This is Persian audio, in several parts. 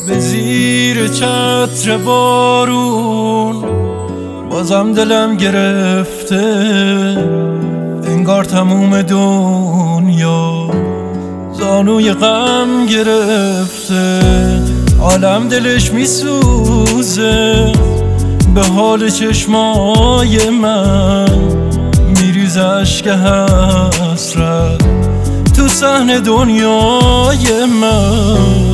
به زیر چتر بارون بازم دلم گرفته، انگار تموم دنیا زانوی غم گرفته. عالم دلش میسوزه به حال چشمای من، میریزه اشک حسرت تو صحن دنیای من.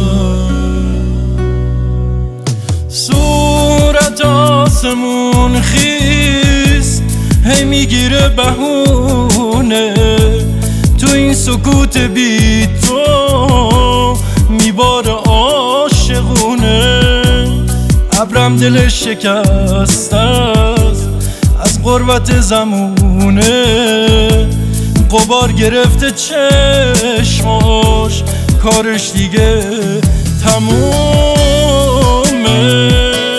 صورت آسمون خیس هی میگیره بهونه، تو این سکوت بی تو میباره عاشقونه. ابرم دلش شکسته است از غربت زمونه، غبار گرفته چشماش کارش دیگه تمومه.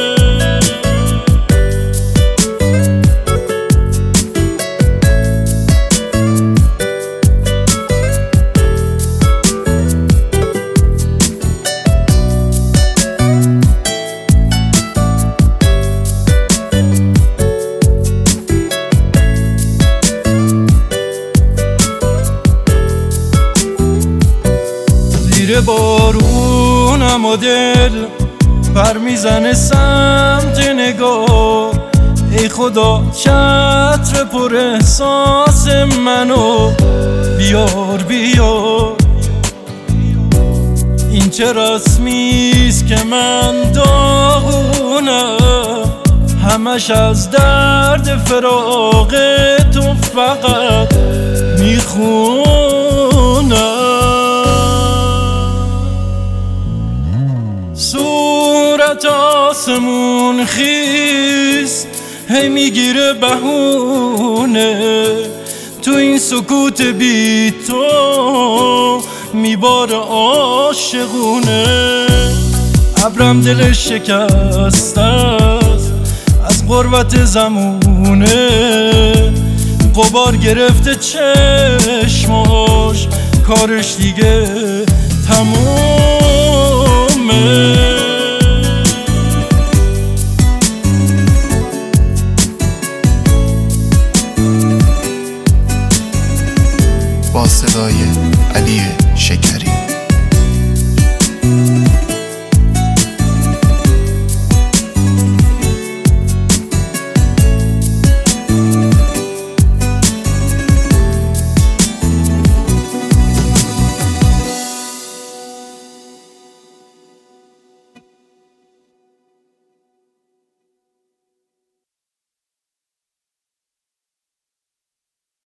زیر بارونم و دل پر میزنه سمت نگاه. ای خدا چتر پر احساس منو بیار بیار. این چه رسمیست که من داغونم، همش از درد فراق تو فقط میخونم. صورت آسمون خیس هی میگیره بهونه، تو این سکوت بی تو میباره عاشقونه. ابرم دلش شکسته است از غربت زمونه، غبار گرفته چشماش کارش دیگه